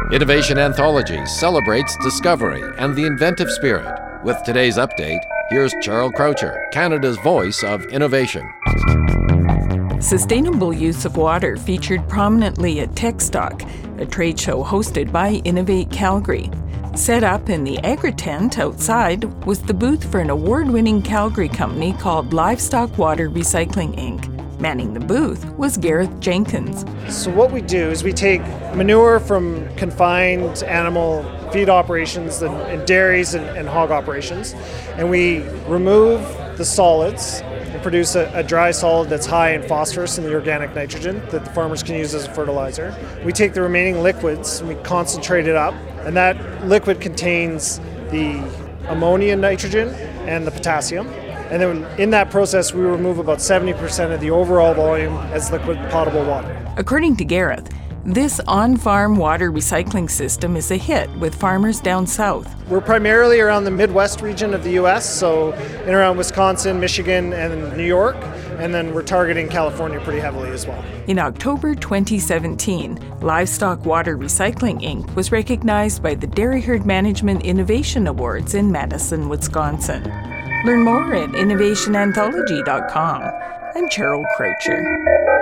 Innovation Anthology celebrates discovery and the inventive spirit. With today's update, here's Cheryl Croucher, Canada's voice of innovation. Sustainable use of water featured prominently at TechStock, a trade show hosted by Innovate Calgary. Set up in the Agri-Tent outside was the booth for an award-winning Calgary company called Livestock Water Recycling Inc. Manning the booth was Gareth Jenkins. So what we do is we take manure from confined animal feed operations and dairies and hog operations, and we remove the solids and produce a dry solid that's high in phosphorus and the organic nitrogen that the farmers can use as a fertilizer. We take the remaining liquids and we concentrate it up, and that liquid contains the ammonia, nitrogen, and the potassium. And then in that process, we remove about 70% of the overall volume as liquid potable water. According to Gareth, this on-farm water recycling system is a hit with farmers down south. We're primarily around the Midwest region of the U.S., so in around Wisconsin, Michigan, and New York, and then we're targeting California pretty heavily as well. In October 2017, Livestock Water Recycling Inc. was recognized by the Dairy Herd Management Innovation Awards in Madison, Wisconsin. Learn more at innovationanthology.com. I'm Cheryl Croucher.